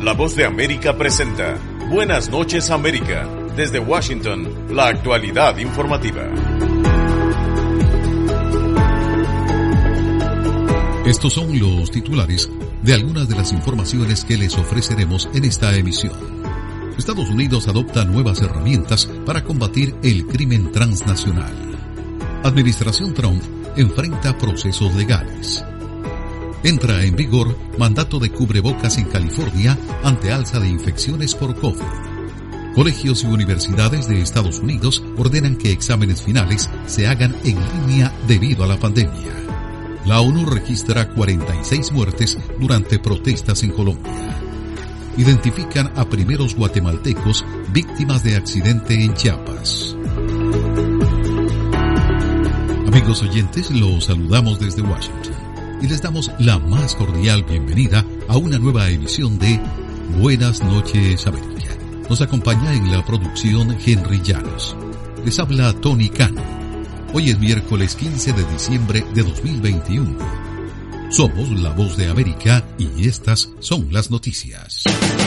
La Voz de América presenta Buenas noches América. Desde Washington, la actualidad informativa. Estos son los titulares de algunas de las informaciones que les ofreceremos en esta emisión. Estados Unidos adopta nuevas herramientas para combatir el crimen transnacional. Administración Trump enfrenta procesos legales. Entra en vigor mandato de cubrebocas en California ante alza de infecciones por COVID. Colegios y universidades de Estados Unidos ordenan que exámenes finales se hagan en línea debido a la pandemia. La ONU registra 46 muertes durante protestas en Colombia. Identifican a primeros guatemaltecos víctimas de accidente en Chiapas. Amigos oyentes, los saludamos desde Washington y les damos la más cordial bienvenida a una nueva emisión de Buenas noches América. Nos acompaña en la producción Henry Llanos. Les habla Tony Cano. Hoy es miércoles 15 de diciembre de 2021. Somos La Voz de América y estas son las noticias.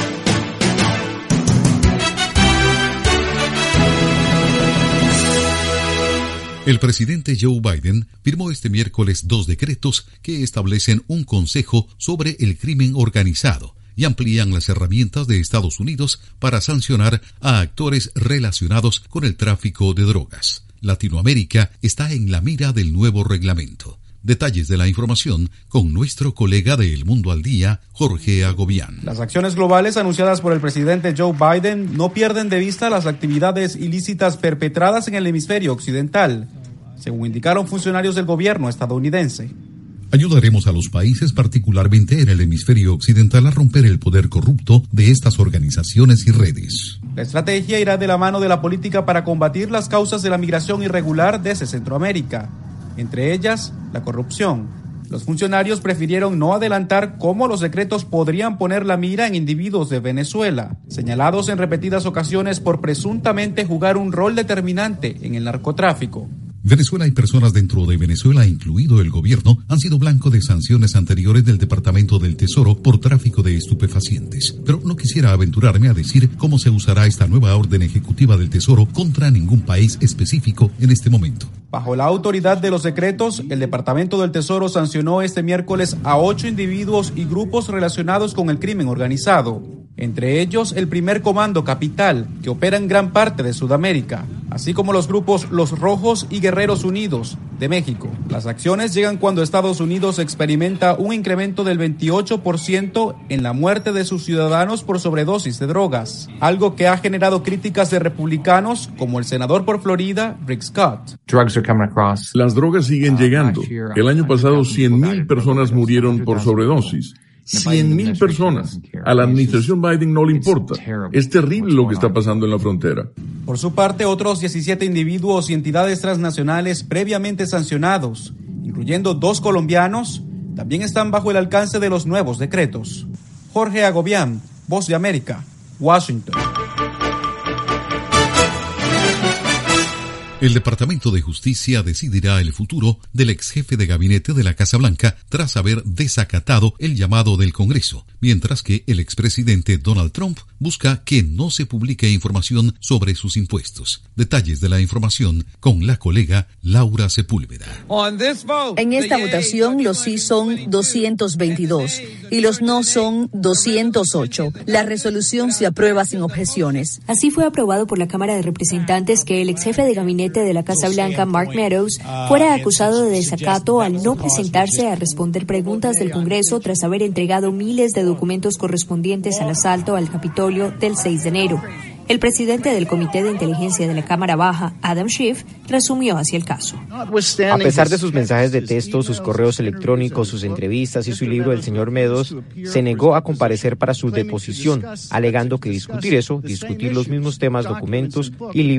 El presidente Joe Biden firmó este miércoles 2 decretos que establecen un consejo sobre el crimen organizado y amplían las herramientas de Estados Unidos para sancionar a actores relacionados con el tráfico de drogas. Latinoamérica está en la mira del nuevo reglamento. Detalles de la información con nuestro colega de El Mundo al Día, Jorge Agobián. Las acciones globales anunciadas por el presidente Joe Biden no pierden de vista las actividades ilícitas perpetradas en el hemisferio occidental, según indicaron funcionarios del gobierno estadounidense. Ayudaremos a los países, particularmente en el hemisferio occidental, a romper el poder corrupto de estas organizaciones y redes. La estrategia irá de la mano de la política para combatir las causas de la migración irregular desde Centroamérica, entre ellas la corrupción. Los funcionarios prefirieron no adelantar cómo los decretos podrían poner la mira en individuos de Venezuela, señalados en repetidas ocasiones por presuntamente jugar un rol determinante en el narcotráfico. Venezuela y personas dentro de Venezuela, incluido el gobierno, han sido blanco de sanciones anteriores del Departamento del Tesoro por tráfico de estupefacientes. Pero no quisiera aventurarme a decir cómo se usará esta nueva orden ejecutiva del Tesoro contra ningún país específico en este momento. Bajo la autoridad de los decretos, el Departamento del Tesoro sancionó este miércoles a 8 individuos y grupos relacionados con el crimen organizado, entre ellos el Primer Comando Capital, que opera en gran parte de Sudamérica, así como los grupos Los Rojos y Guerreros Unidos de México. Las acciones llegan cuando Estados Unidos experimenta un incremento del 28% en la muerte de sus ciudadanos por sobredosis de drogas, algo que ha generado críticas de republicanos como el senador por Florida, Rick Scott. Las drogas siguen llegando. El año pasado 100,000 personas murieron por sobredosis. 100,000 personas. A la administración Biden no le importa. Es terrible lo que está pasando en la frontera. Por su parte, otros 17 individuos y entidades transnacionales previamente sancionados, incluyendo 2 colombianos, también están bajo el alcance de los nuevos decretos. Jorge Agobián, Voz de América, Washington. El Departamento de Justicia decidirá el futuro del ex jefe de gabinete de la Casa Blanca tras haber desacatado el llamado del Congreso, mientras que el expresidente Donald Trump busca que no se publique información sobre sus impuestos. Detalles de la información con la colega Laura Sepúlveda. En esta votación los sí son 222 y los no son 208. La resolución se aprueba sin objeciones. Así fue aprobado por la Cámara de Representantes que el ex jefe de gabinete de la Casa Blanca, Mark Meadows, fuera acusado de desacato al no presentarse a responder preguntas del Congreso tras haber entregado miles de documentos correspondientes al asalto al Capitolio del 6 de enero. El presidente del Comité de Inteligencia de la Cámara Baja, Adam Schiff, resumió hacia el caso. A pesar de sus mensajes de texto, sus correos electrónicos, sus entrevistas y su libro, el señor Meadows se negó a comparecer para su deposición, alegando que discutir los mismos temas, documentos y libro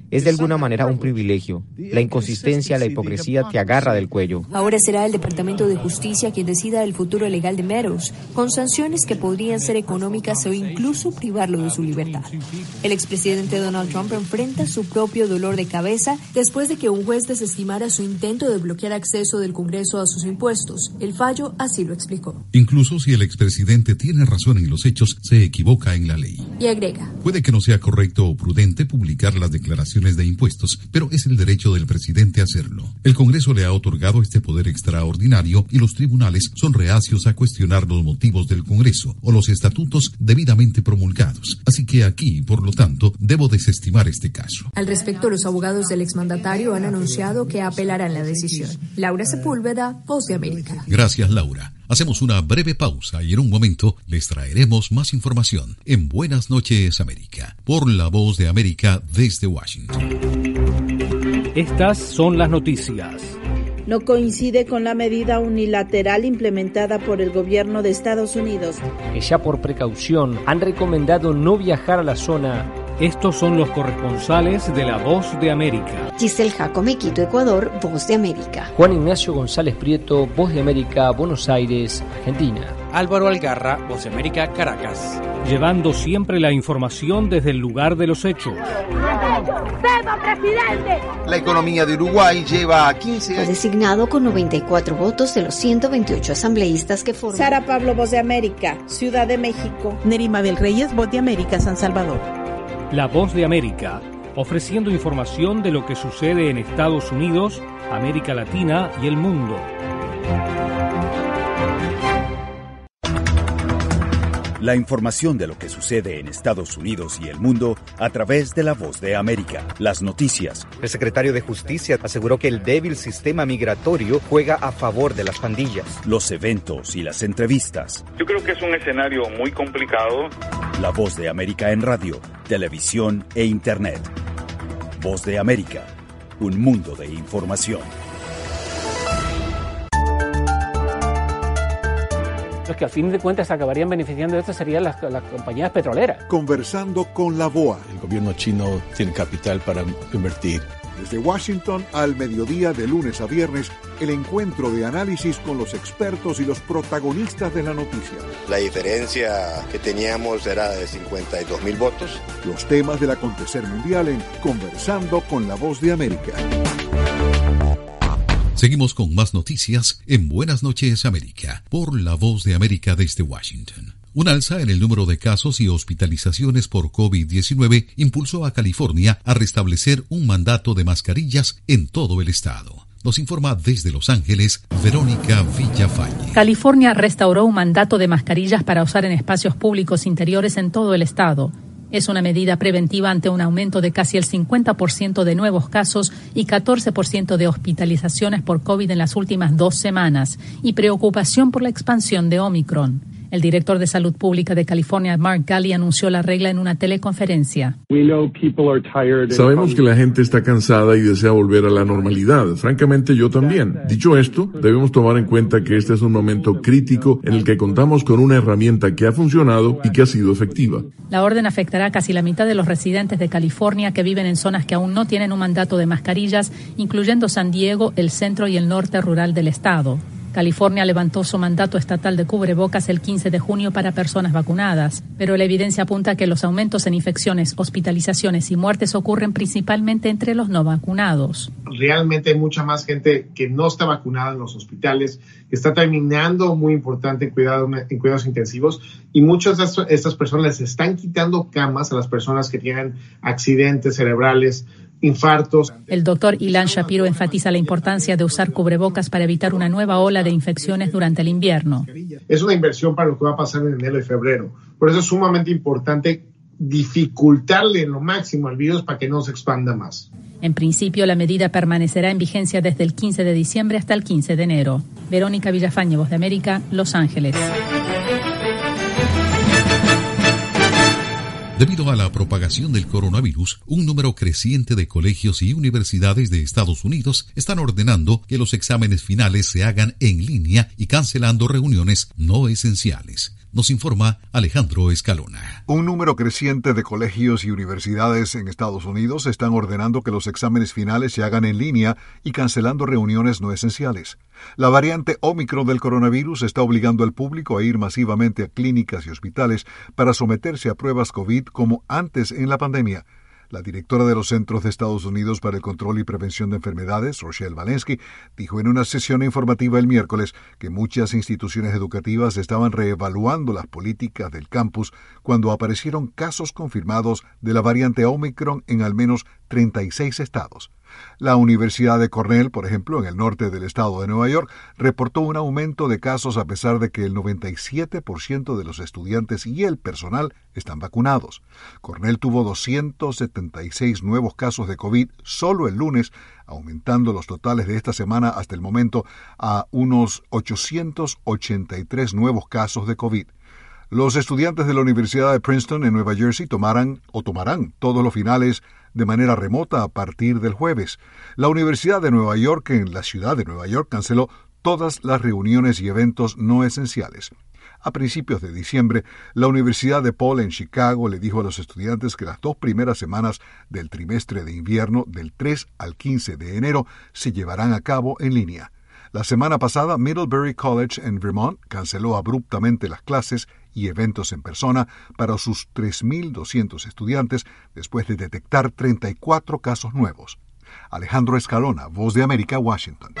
es de alguna manera un privilegio. La inconsistencia, la hipocresía te agarra del cuello. Ahora será el Departamento de Justicia quien decida el futuro legal de Meadows, con sanciones que podrían ser económicas o incluso privarlo de su libertad. El expresidente Donald Trump enfrenta su propio dolor de cabeza después de que un juez desestimara su intento de bloquear acceso del Congreso a sus impuestos. El fallo así lo explicó. Incluso si el expresidente tiene razón en los hechos, se equivoca en la ley. Y agrega: puede que no sea correcto o prudente publicar las declaraciones de impuestos, pero es el derecho del presidente hacerlo. El Congreso le ha otorgado este poder extraordinario y los tribunales son reacios a cuestionar los motivos del Congreso o los estatutos debidamente promulgados. Así que aquí, por lo tanto, debo desestimar este caso. Al respecto, los abogados del exmandatario han anunciado que apelarán la decisión. Laura Sepúlveda, Voz de América. Gracias, Laura. Hacemos una breve pausa y en un momento les traeremos más información en Buenas noches, América, por la Voz de América desde Washington. Estas son las noticias. No coincide con la medida unilateral implementada por el gobierno de Estados Unidos, que ya por precaución han recomendado no viajar a la zona. Estos son los corresponsales de la Voz de América. Giselle Jacome, Quito, Ecuador, Voz de América. Juan Ignacio González Prieto, Voz de América, Buenos Aires, Argentina. Álvaro Algarra, Voz de América, Caracas. Llevando siempre la información desde el lugar de los hechos. La economía de Uruguay lleva 15 años. Fue designado con 94 votos de los 128 asambleístas que forman. Sara Pablo, Voz de América, Ciudad de México. Nerima del Reyes, Voz de América, San Salvador. La Voz de América, ofreciendo información de lo que sucede en Estados Unidos, América Latina y el mundo. La información de lo que sucede en Estados Unidos y el mundo a través de La Voz de América. Las noticias. El secretario de Justicia aseguró que el débil sistema migratorio juega a favor de las pandillas. Los eventos y las entrevistas. Yo creo que es un escenario muy complicado. La Voz de América en radio, televisión e internet. Voz de América, un mundo de información. Los que al fin de cuentas acabarían beneficiando de esto serían las compañías petroleras. Conversando con la BOA. El gobierno chino tiene capital para invertir. Desde Washington al mediodía de lunes a viernes, el encuentro de análisis con los expertos y los protagonistas de la noticia. La diferencia que teníamos era de 52,000 votos. Los temas del acontecer mundial en Conversando con la Voz de América. Seguimos con más noticias en Buenas noches, América, por la Voz de América desde Washington. Un alza en el número de casos y hospitalizaciones por COVID-19 impulsó a California a restablecer un mandato de mascarillas en todo el estado. Nos informa desde Los Ángeles, Verónica Villafañe. California restauró un mandato de mascarillas para usar en espacios públicos interiores en todo el estado. Es una medida preventiva ante un aumento de casi el 50% de nuevos casos y 14% de hospitalizaciones por COVID en las últimas 2 semanas y preocupación por la expansión de Omicron. El director de Salud Pública de California, Mark Ghaly, anunció la regla en una teleconferencia. Sabemos que la gente está cansada y desea volver a la normalidad. Francamente, yo también. Dicho esto, debemos tomar en cuenta que este es un momento crítico en el que contamos con una herramienta que ha funcionado y que ha sido efectiva. La orden afectará a casi la mitad de los residentes de California que viven en zonas que aún no tienen un mandato de mascarillas, incluyendo San Diego, el centro y el norte rural del estado. California levantó su mandato estatal de cubrebocas el 15 de junio para personas vacunadas, pero la evidencia apunta a que los aumentos en infecciones, hospitalizaciones y muertes ocurren principalmente entre los no vacunados. Realmente hay mucha más gente que no está vacunada en los hospitales, que está terminando muy importante en cuidados intensivos, y muchas de estas personas les están quitando camas a las personas que tienen accidentes cerebrales, infartos. El doctor Ilan Shapiro enfatiza la importancia de usar cubrebocas para evitar una nueva ola de infecciones durante el invierno. Es una inversión para lo que va a pasar en enero y febrero. Por eso es sumamente importante dificultarle lo máximo al virus para que no se expanda más. En principio, la medida permanecerá en vigencia desde el 15 de diciembre hasta el 15 de enero. Verónica Villafañe, Voz de América, Los Ángeles. Debido a la propagación del coronavirus, un número creciente de colegios y universidades de Estados Unidos están ordenando que los exámenes finales se hagan en línea y cancelando reuniones no esenciales. nos informa Alejandro Escalona. Un número creciente de colegios y universidades en Estados Unidos están ordenando que los exámenes finales se hagan en línea y cancelando reuniones no esenciales. La variante Ómicron del coronavirus está obligando al público a ir masivamente a clínicas y hospitales para someterse a pruebas COVID como antes en la pandemia. La directora de los Centros de Estados Unidos para el Control y Prevención de Enfermedades, Rochelle Walensky, dijo en una sesión informativa el miércoles que muchas instituciones educativas estaban reevaluando las políticas del campus cuando aparecieron casos confirmados de la variante Omicron en al menos 36 estados. La Universidad de Cornell, por ejemplo, en el norte del estado de Nueva York, reportó un aumento de casos a pesar de que el 97% de los estudiantes y el personal están vacunados. Cornell tuvo 276 nuevos casos de COVID solo el lunes, aumentando los totales de esta semana hasta el momento a unos 883 nuevos casos de COVID. Los estudiantes de la Universidad de Princeton en Nueva Jersey tomarán todos los finales de manera remota a partir del jueves. La Universidad de Nueva York en la ciudad de Nueva York canceló todas las reuniones y eventos no esenciales. A principios de diciembre, la Universidad de Paul en Chicago le dijo a los estudiantes que las 2 primeras semanas del trimestre de invierno, del 3 al 15 de enero, se llevarán a cabo en línea. La semana pasada, Middlebury College en Vermont canceló abruptamente las clases y eventos en persona para sus 3.200 estudiantes después de detectar 34 casos nuevos. Alejandro Escalona, Voz de América, Washington.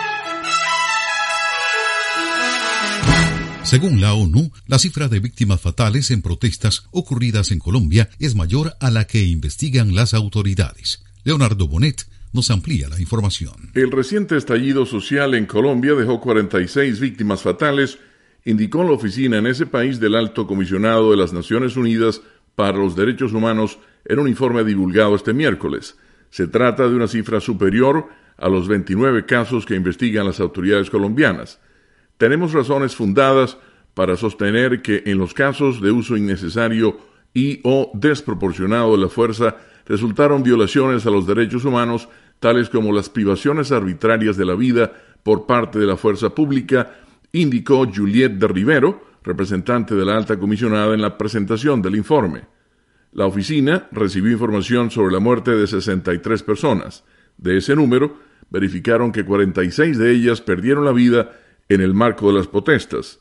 Según la ONU, la cifra de víctimas fatales en protestas ocurridas en Colombia es mayor a la que investigan las autoridades. Leonardo Bonet nos amplía la información. El reciente estallido social en Colombia dejó 46 víctimas fatales, indicó la oficina en ese país del Alto Comisionado de las Naciones Unidas para los Derechos Humanos en un informe divulgado este miércoles. Se trata de una cifra superior a los 29 casos que investigan las autoridades colombianas. Tenemos razones fundadas para sostener que en los casos de uso innecesario y o desproporcionado de la fuerza resultaron violaciones a los derechos humanos, tales como las privaciones arbitrarias de la vida por parte de la fuerza pública, indicó Juliette de Rivero, representante de la alta comisionada en la presentación del informe. La oficina recibió información sobre la muerte de 63 personas. De ese número, verificaron que 46 de ellas perdieron la vida en el marco de las protestas,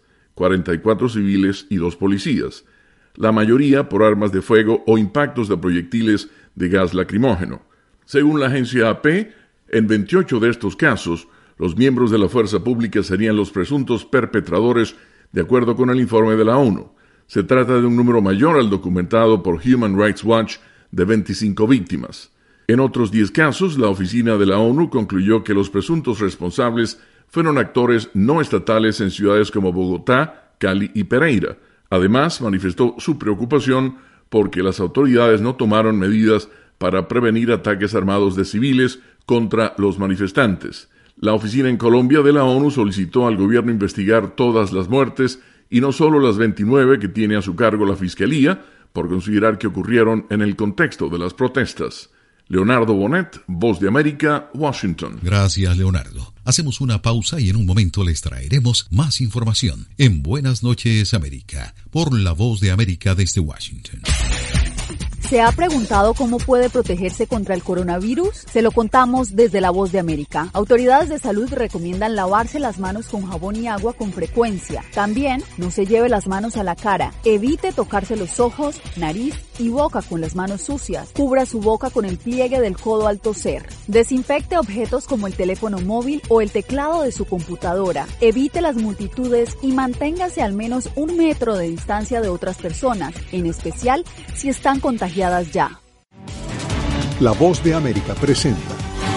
44 civiles y 2 policías, la mayoría por armas de fuego o impactos de proyectiles de gas lacrimógeno. Según la agencia AP, en 28 de estos casos, los miembros de la fuerza pública serían los presuntos perpetradores, de acuerdo con el informe de la ONU. Se trata de un número mayor al documentado por Human Rights Watch de 25 víctimas. En otros 10 casos, la oficina de la ONU concluyó que los presuntos responsables fueron actores no estatales en ciudades como Bogotá, Cali y Pereira. Además, manifestó su preocupación porque las autoridades no tomaron medidas para prevenir ataques armados de civiles contra los manifestantes. La oficina en Colombia de la ONU solicitó al gobierno investigar todas las muertes y no solo las 29 que tiene a su cargo la Fiscalía, por considerar que ocurrieron en el contexto de las protestas. Leonardo Bonet, Voz de América, Washington. Gracias, Leonardo. Hacemos una pausa y en un momento les traeremos más información en Buenas noches, América, por la Voz de América desde Washington. ¿Se ha preguntado cómo puede protegerse contra el coronavirus? Se lo contamos desde La Voz de América. Autoridades de salud recomiendan lavarse las manos con jabón y agua con frecuencia. También no se lleve las manos a la cara. Evite tocarse los ojos, nariz y boca con las manos sucias. Cubra su boca con el pliegue del codo al toser. Desinfecte objetos como el teléfono móvil o el teclado de su computadora. Evite las multitudes y manténgase al menos 1 metro de distancia de otras personas, en especial si están contagiadas ya. La Voz de América presenta.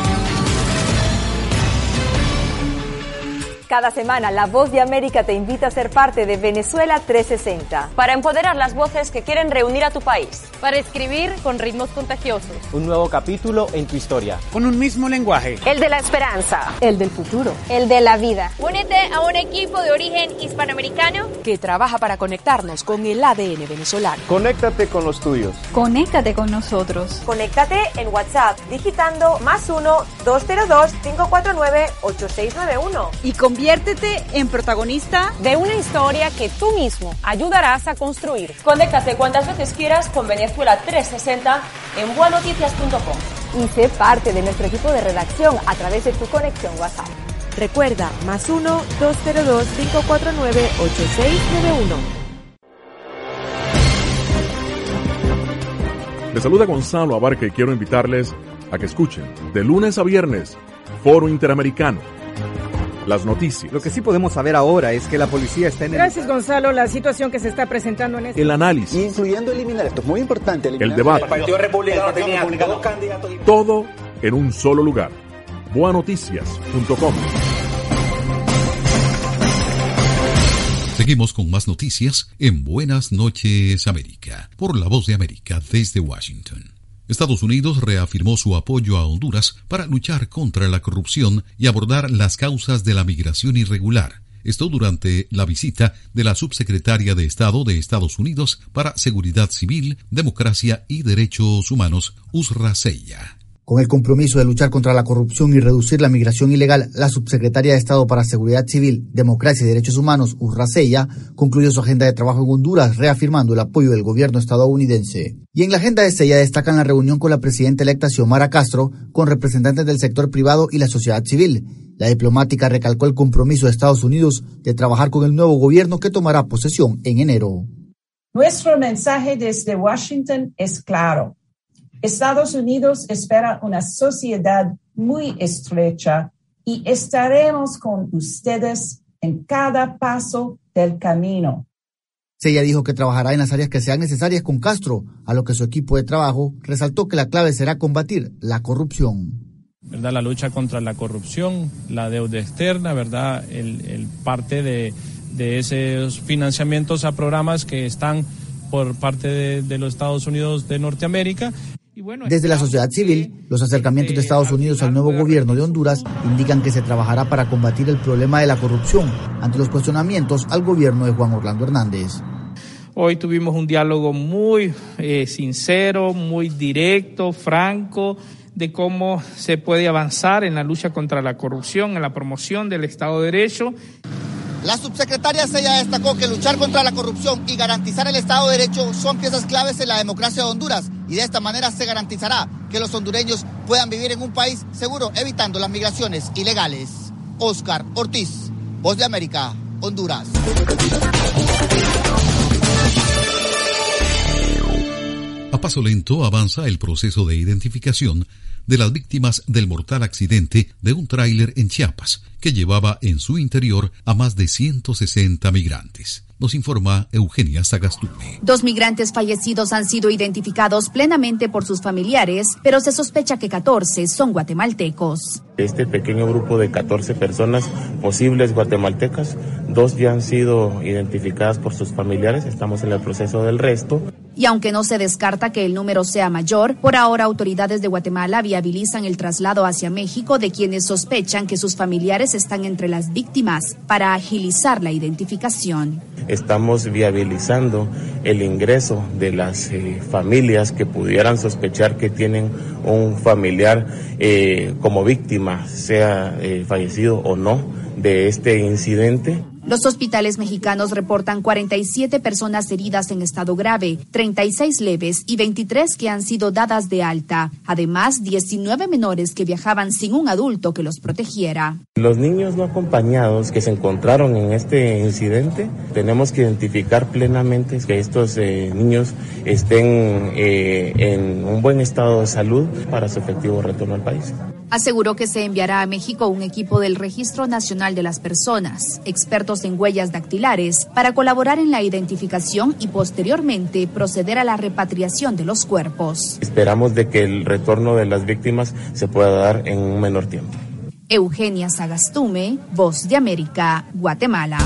Cada semana, La Voz de América te invita a ser parte de Venezuela 360. Para empoderar las voces que quieren reunir a tu país. Para escribir con ritmos contagiosos. Un nuevo capítulo en tu historia. Con un mismo lenguaje. El de la esperanza. El del futuro. El de la vida. Únete a un equipo de origen hispanoamericano que trabaja para conectarnos con el ADN venezolano. Conéctate con los tuyos. Conéctate con nosotros. Conéctate en WhatsApp digitando +1 202 549 8691. Y conviértete Conviértete en protagonista de una historia que tú mismo ayudarás a construir. Conéctate cuantas veces quieras con Venezuela 360 en buenoticias.com. Y sé parte de nuestro equipo de redacción a través de tu conexión WhatsApp. Recuerda, +1 202 549 8691. Les saluda Gonzalo Abarca y quiero invitarles a que escuchen de lunes a viernes Foro Interamericano. Las noticias. Lo que sí podemos saber ahora es que la policía está en el... Gracias, Gonzalo. La situación que se está presentando en este... El análisis. Incluyendo eliminar, esto es muy importante. El debate. El Partido Republicano tenía dos candidatos. Todo en un solo lugar. Buenoticias.com. Seguimos con más noticias en Buenas Noches América, por La Voz de América desde Washington. Estados Unidos reafirmó su apoyo a Honduras para luchar contra la corrupción y abordar las causas de la migración irregular. Esto durante la visita de la subsecretaria de Estado de Estados Unidos para Seguridad Civil, Democracia y Derechos Humanos, Usra Zeya. Con el compromiso de luchar contra la corrupción y reducir la migración ilegal, la subsecretaria de Estado para Seguridad Civil, Democracia y Derechos Humanos, Usra Zeya, concluyó su agenda de trabajo en Honduras, reafirmando el apoyo del gobierno estadounidense. Y en la agenda de Zeya destacan la reunión con la presidenta electa Xiomara Castro, con representantes del sector privado y la sociedad civil. La diplomática recalcó el compromiso de Estados Unidos de trabajar con el nuevo gobierno que tomará posesión en enero. Nuestro mensaje desde Washington es claro. Estados Unidos espera una sociedad muy estrecha y estaremos con ustedes en cada paso del camino. Zeya dijo que trabajará en las áreas que sean necesarias con Castro, a lo que su equipo de trabajo resaltó que la clave será combatir la corrupción. ¿Verdad? La lucha contra la corrupción, la deuda externa, ¿verdad? El parte de esos financiamientos a programas que están por parte de los Estados Unidos de Norteamérica. Desde la sociedad civil, los acercamientos de Estados Unidos al nuevo gobierno de Honduras indican que se trabajará para combatir el problema de la corrupción ante los cuestionamientos al gobierno de Juan Orlando Hernández. Hoy tuvimos un diálogo muy sincero, muy directo, franco, de cómo se puede avanzar en la lucha contra la corrupción, en la promoción del Estado de Derecho. La subsecretaria Zeya destacó que luchar contra la corrupción y garantizar el Estado de Derecho son piezas claves en la democracia de Honduras y de esta manera se garantizará que los hondureños puedan vivir en un país seguro evitando las migraciones ilegales. Oscar Ortiz, Voz de América, Honduras. A paso lento avanza el proceso de identificación de las víctimas del mortal accidente de un tráiler en Chiapas que llevaba en su interior a más de 160 migrantes. Nos informa Eugenia Sagastume. 2 migrantes fallecidos han sido identificados plenamente por sus familiares, pero se sospecha que 14 son guatemaltecos. Este pequeño grupo de 14 personas posibles guatemaltecas, 2 ya han sido identificadas por sus familiares, estamos en el proceso del resto. Y aunque no se descarta que el número sea mayor, por ahora autoridades de Guatemala viabilizan el traslado hacia México de quienes sospechan que sus familiares están entre las víctimas para agilizar la identificación. Estamos viabilizando el ingreso de las familias que pudieran sospechar que tienen un familiar como víctima, sea fallecido o no, de este incidente. Los hospitales mexicanos reportan 47 personas heridas en estado grave, 36 leves y 23 que han sido dadas de alta. Además, 19 menores que viajaban sin un adulto que los protegiera. Los niños no acompañados que se encontraron en este incidente, tenemos que identificar plenamente que estos niños estén en un buen estado de salud para su efectivo retorno al país. Aseguró que se enviará a México un equipo del Registro Nacional de las Personas, expertos en huellas dactilares, para colaborar en la identificación y posteriormente proceder a la repatriación de los cuerpos. Esperamos de que el retorno de las víctimas se pueda dar en un menor tiempo. Eugenia Sagastume, Voz de América, Guatemala.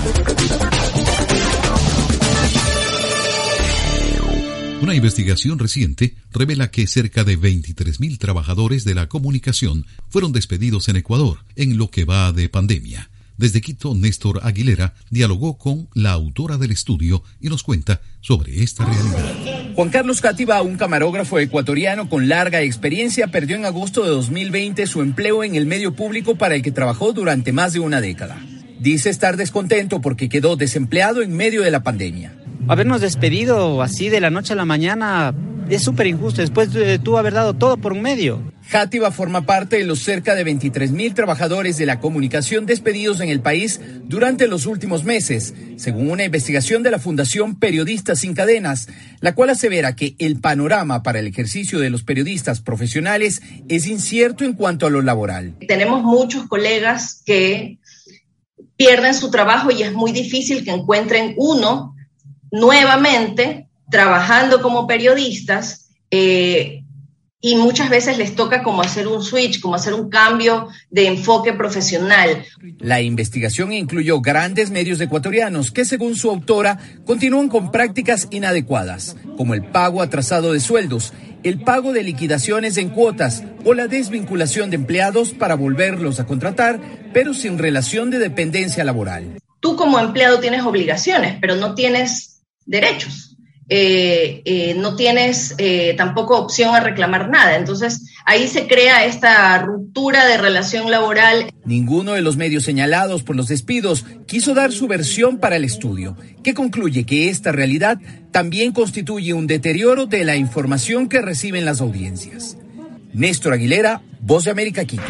Una investigación reciente revela que cerca de 23,000 trabajadores de la comunicación fueron despedidos en Ecuador en lo que va de pandemia. Desde Quito, Néstor Aguilera dialogó con la autora del estudio y nos cuenta sobre esta realidad. Juan Carlos Cátiva, un camarógrafo ecuatoriano con larga experiencia, perdió en agosto de 2020 su empleo en el medio público para el que trabajó durante más de una década. Dice estar descontento porque quedó desempleado en medio de la pandemia. Habernos despedido así de la noche a la mañana es súper injusto, después de tú haber dado todo por un medio. Játiva forma parte de los cerca de 23,000 trabajadores de la comunicación despedidos en el país durante los últimos meses, según una investigación de la Fundación Periodistas Sin Cadenas, la cual asevera que el panorama para el ejercicio de los periodistas profesionales es incierto en cuanto a lo laboral. Tenemos muchos colegas que pierden su trabajo y es muy difícil que encuentren uno nuevamente trabajando como periodistas, y muchas veces les toca como hacer un switch, como hacer un cambio de enfoque profesional. La investigación incluyó grandes medios ecuatorianos que, según su autora, continúan con prácticas inadecuadas, como el pago atrasado de sueldos, el pago de liquidaciones en cuotas o la desvinculación de empleados para volverlos a contratar, pero sin relación de dependencia laboral. Tú como empleado tienes obligaciones, pero no tienes derechos. No tienes tampoco opción a reclamar nada. Entonces, ahí se crea esta ruptura de relación laboral. Ninguno de los medios señalados por los despidos quiso dar su versión para el estudio, que concluye que esta realidad también constituye un deterioro de la información que reciben las audiencias. Néstor Aguilera, Voz de América, Quito.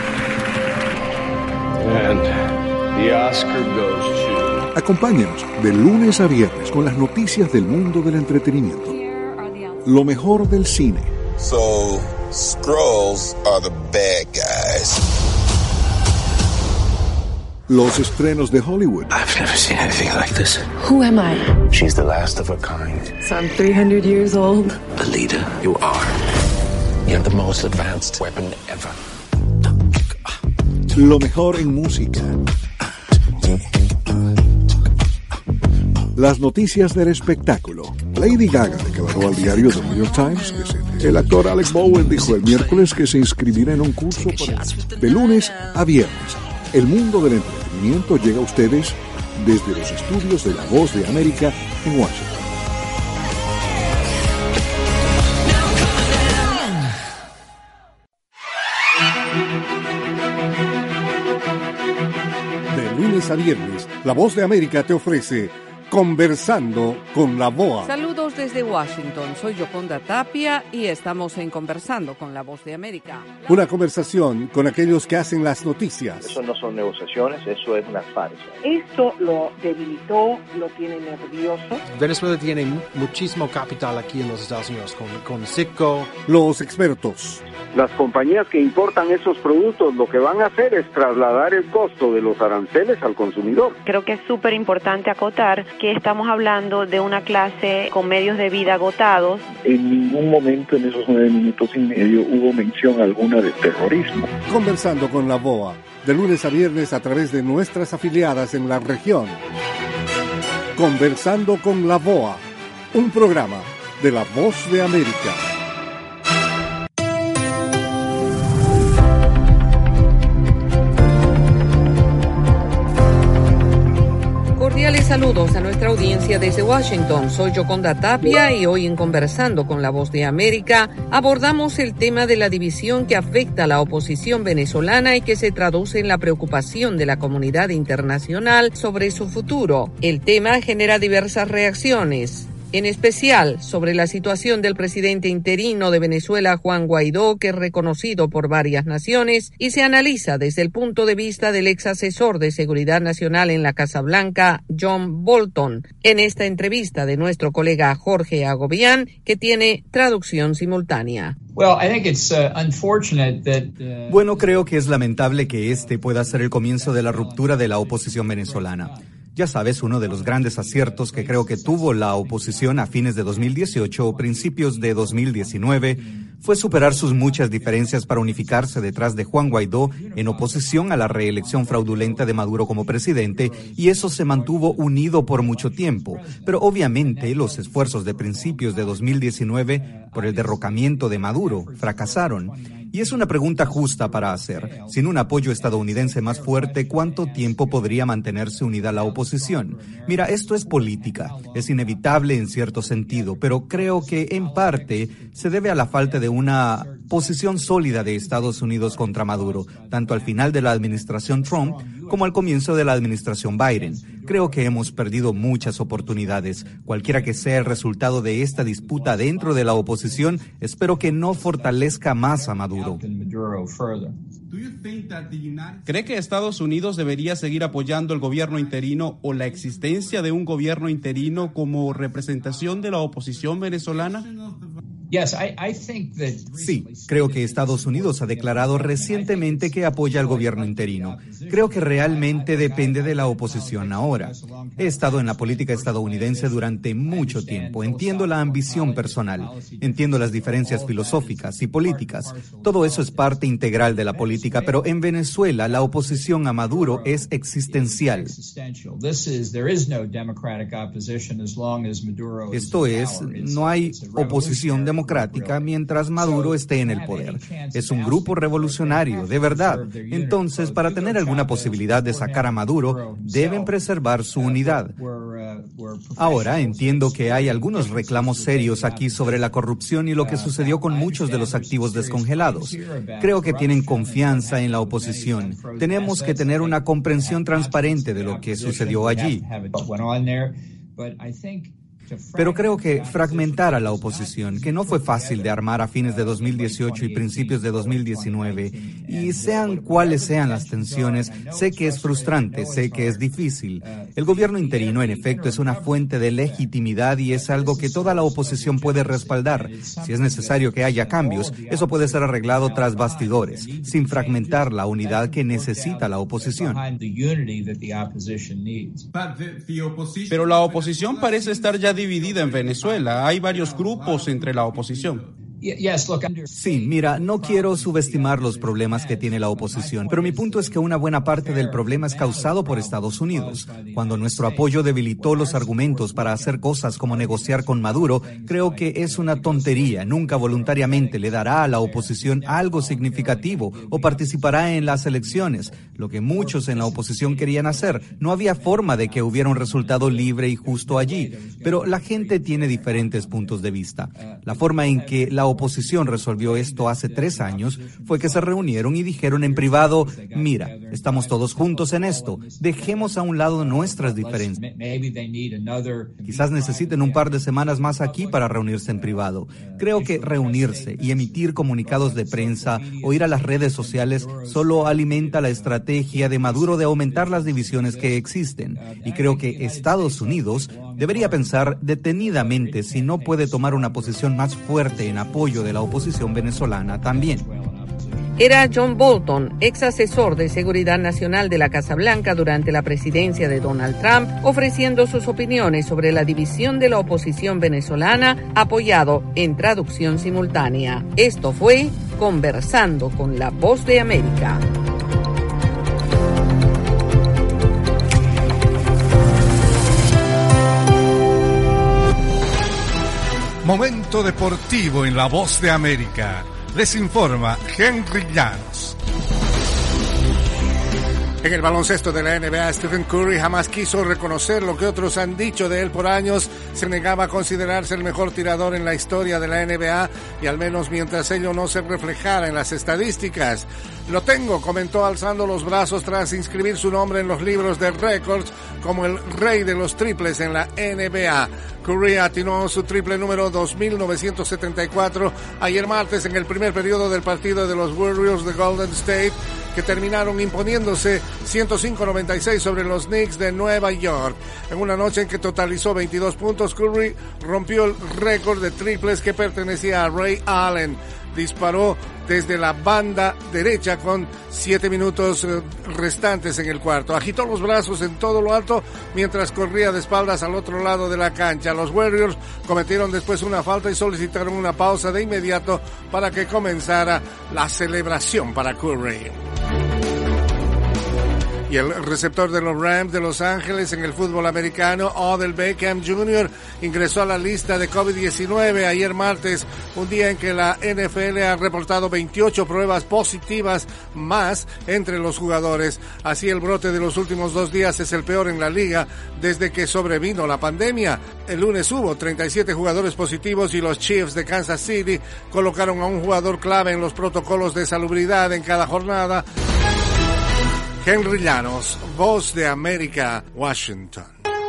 And the Oscar goes to... Acompáñenos de lunes a viernes con las noticias del mundo del entretenimiento. Lo mejor del cine. So, Skrulls are the bad guys. Los estrenos de Hollywood. I've never seen anything like this. Who am I? She's the last of her kind. So I'm 300 years old. The leader you are. You have the most advanced weapon ever. Lo mejor en música. Las noticias del espectáculo. Lady Gaga declaró al diario The New York Times que el actor Alec Bowen dijo el miércoles que se inscribirá en un curso de lunes a viernes. El mundo del entretenimiento llega a ustedes desde los estudios de La Voz de América en Washington. De lunes a viernes, La Voz de América te ofrece Conversando con la VOA. Saludos desde Washington, soy Yoconda Tapia y estamos en Conversando con la Voz de América. Una conversación con aquellos que hacen las noticias. Eso no son negociaciones, eso es una farsa. Esto lo debilitó, lo tiene nervioso. Venezuela tiene muchísimo capital aquí en los Estados Unidos, con Citgo. Los expertos. Las compañías que importan esos productos lo que van a hacer es trasladar el costo de los aranceles al consumidor. Creo que es súper importante acotar que estamos hablando de una clase con medios de vida agotados. En ningún momento en esos 9 minutos y medio hubo mención alguna de terrorismo. Conversando con la VOA, de lunes a viernes a través de nuestras afiliadas en la región. Conversando con la VOA, un programa de La Voz de América. Cordiales saludos a nuestra audiencia desde Washington. Soy Yoconda Tapia y hoy en Conversando con la Voz de América abordamos el tema de la división que afecta a la oposición venezolana y que se traduce en la preocupación de la comunidad internacional sobre su futuro. El tema genera diversas reacciones, en especial sobre la situación del presidente interino de Venezuela, Juan Guaidó, que es reconocido por varias naciones, y se analiza desde el punto de vista del ex asesor de Seguridad Nacional en la Casa Blanca, John Bolton, en esta entrevista de nuestro colega Jorge Agobián, que tiene traducción simultánea. Bueno, creo que es lamentable que este pueda ser el comienzo de la ruptura de la oposición venezolana. Ya sabes, uno de los grandes aciertos que creo que tuvo la oposición a fines de 2018 o principios de 2019 fue superar sus muchas diferencias para unificarse detrás de Juan Guaidó en oposición a la reelección fraudulenta de Maduro como presidente, y eso se mantuvo unido por mucho tiempo. Pero obviamente los esfuerzos de principios de 2019 por el derrocamiento de Maduro fracasaron. Y es una pregunta justa para hacer. Sin un apoyo estadounidense más fuerte, ¿cuánto tiempo podría mantenerse unida la oposición? Mira, esto es política. Es inevitable en cierto sentido, pero creo que en parte se debe a la falta de una posición sólida de Estados Unidos contra Maduro, tanto al final de la administración Trump como al comienzo de la administración Biden. Creo que hemos perdido muchas oportunidades. Cualquiera que sea el resultado de esta disputa dentro de la oposición, espero que no fortalezca más a Maduro. ¿Cree que Estados Unidos debería seguir apoyando el gobierno interino o la existencia de un gobierno interino como representación de la oposición venezolana? Sí, creo que Estados Unidos ha declarado recientemente que apoya al gobierno interino. Creo que realmente depende de la oposición ahora. He estado en la política estadounidense durante mucho tiempo. Entiendo la ambición personal, entiendo las diferencias filosóficas y políticas. Todo eso es parte integral de la política, pero en Venezuela la oposición a Maduro es existencial. Esto es, no hay oposición democrática mientras Maduro esté en el poder. Es un grupo revolucionario, de verdad. Entonces, para tener alguna posibilidad de sacar a Maduro, deben preservar su unidad. Ahora, entiendo que hay algunos reclamos serios aquí sobre la corrupción y lo que sucedió con muchos de los activos descongelados. Creo que tienen confianza en la oposición. Tenemos que tener una comprensión transparente de lo que sucedió allí. Pero creo que fragmentar a la oposición, que no fue fácil de armar a fines de 2018 y principios de 2019, y sean cuales sean las tensiones, sé que es frustrante, sé que es difícil. El gobierno interino, en efecto, es una fuente de legitimidad y es algo que toda la oposición puede respaldar. Si es necesario que haya cambios, eso puede ser arreglado tras bastidores, sin fragmentar la unidad que necesita la oposición. Pero la oposición parece estar ya dividida en Venezuela. Hay varios grupos entre la oposición. Sí, mira, no quiero subestimar los problemas que tiene la oposición, pero mi punto es que una buena parte del problema es causado por Estados Unidos. Cuando nuestro apoyo debilitó los argumentos para hacer cosas como negociar con Maduro, creo que es una tontería. Nunca voluntariamente le dará a la oposición algo significativo o participará en las elecciones, lo que muchos en la oposición querían hacer. No había forma de que hubiera un resultado libre y justo allí, pero la gente tiene diferentes puntos de vista. La forma en que la oposición resolvió esto hace 3 años fue que se reunieron y dijeron en privado: mira, estamos todos juntos en esto, dejemos a un lado nuestras diferencias. Quizás necesiten un par de semanas más aquí para reunirse en privado. Creo que reunirse y emitir comunicados de prensa o ir a las redes sociales solo alimenta la estrategia de Maduro de aumentar las divisiones que existen. Y creo que Estados Unidos debería pensar detenidamente si no puede tomar una posición más fuerte en apoyo de la oposición venezolana también. Era John Bolton, ex asesor de Seguridad Nacional de la Casa Blanca durante la presidencia de Donald Trump, ofreciendo sus opiniones sobre la división de la oposición venezolana, apoyado en traducción simultánea. Esto fue Conversando con la Voz de América. Momento deportivo en La Voz de América. Les informa Henry Llanos. En el baloncesto de la NBA, Stephen Curry jamás quiso reconocer lo que otros han dicho de él por años. Se negaba a considerarse el mejor tirador en la historia de la NBA y al menos mientras ello no se reflejara en las estadísticas. Lo tengo, comentó alzando los brazos tras inscribir su nombre en los libros de récords como el rey de los triples en la NBA. Curry atinó su triple número 2.974 ayer martes en el primer periodo del partido de los Warriors de Golden State, que terminaron imponiéndose 105-96 sobre los Knicks de Nueva York. En una noche en que totalizó 22 puntos, Curry rompió el récord de triples que pertenecía a Ray Allen. Disparó desde la banda derecha con 7 minutos restantes en el cuarto. Agitó los brazos en todo lo alto mientras corría de espaldas al otro lado de la cancha. Los Warriors cometieron después una falta y solicitaron una pausa de inmediato para que comenzara la celebración para Curry. Y el receptor de los Rams de Los Ángeles en el fútbol americano, Odell Beckham Jr., ingresó a la lista de COVID-19 ayer martes, un día en que la NFL ha reportado 28 pruebas positivas más entre los jugadores. Así, el brote de los últimos 2 días es el peor en la liga desde que sobrevino la pandemia. El lunes hubo 37 jugadores positivos y los Chiefs de Kansas City colocaron a un jugador clave en los protocolos de salubridad en cada jornada. Henry Llanos, Voz de América, Washington.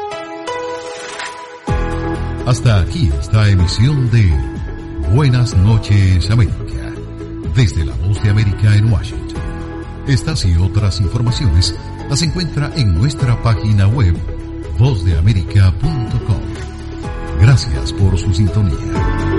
Hasta aquí esta emisión de Buenas noches, América, desde la Voz de América en Washington. Estas y otras informaciones las encuentra en nuestra página web, vozdeamerica.com. Gracias por su sintonía.